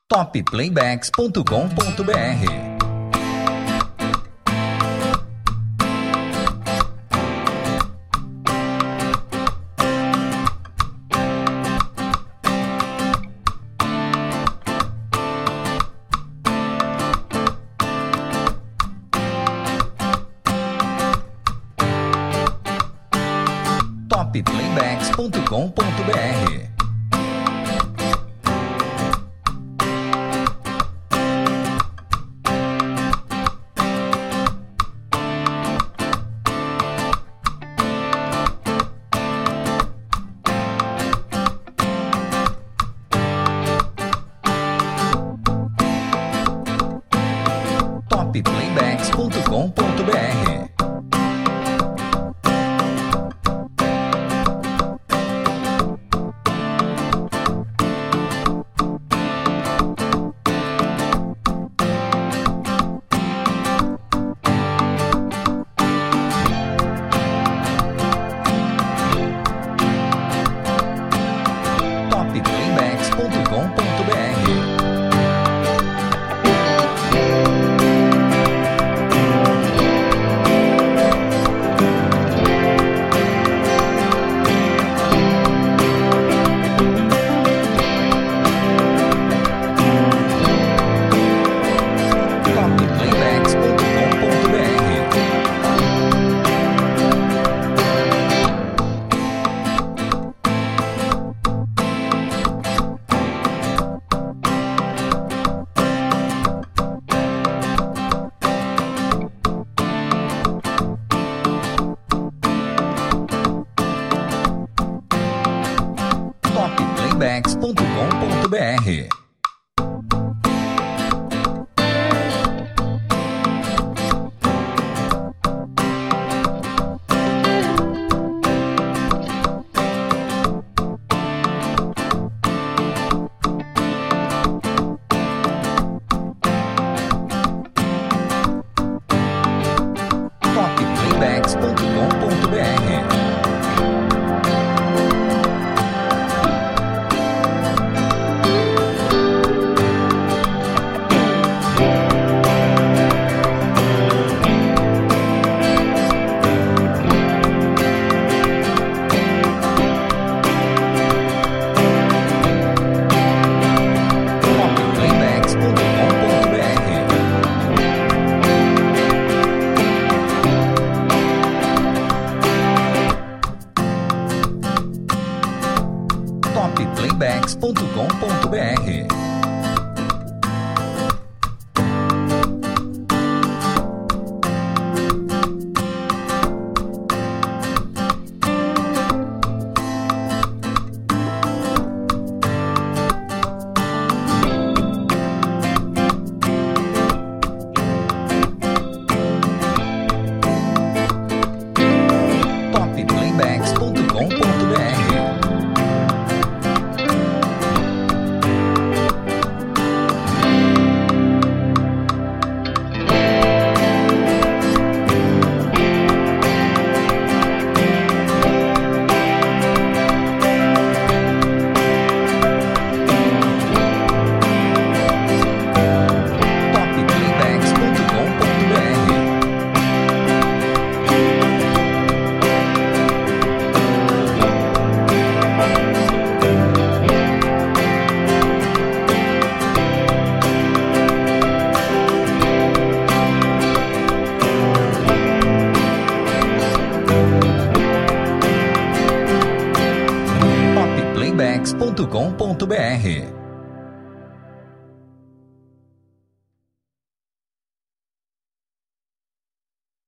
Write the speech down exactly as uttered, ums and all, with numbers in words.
top playbacks ponto com ponto br. top playbacks ponto com ponto br. top playbacks ponto com ponto br. top playbacks ponto com ponto br. top playbacks ponto com ponto br. top playbacks ponto com ponto br. top playbacks ponto com ponto br. top playbacks ponto com ponto br. top playbacks ponto com ponto br.